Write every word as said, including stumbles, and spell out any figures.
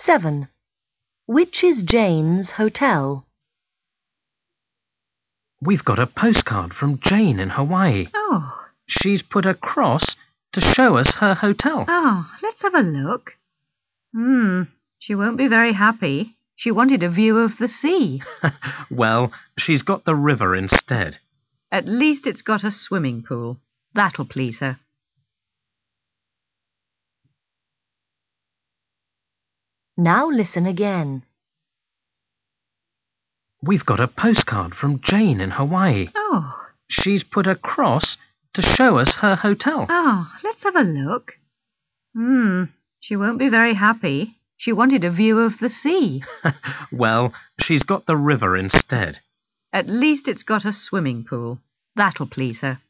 seven. Which is Jane's hotel? We've got a postcard from Jane in Hawaii. Oh. She's put a cross to show us her hotel. Oh, let's have a look. Hmm, she won't be very happy. She wanted a view of the sea. Well, she's got the river instead. At least it's got a swimming pool. That'll please her. Now listen again. We've got a postcard from Jane in Hawaii. Oh. She's put a cross to show us her hotel. Oh, let's have a look. Hmm, she won't be very happy. She wanted a view of the sea. Well, she's got the river instead. At least it's got a swimming pool. That'll please her.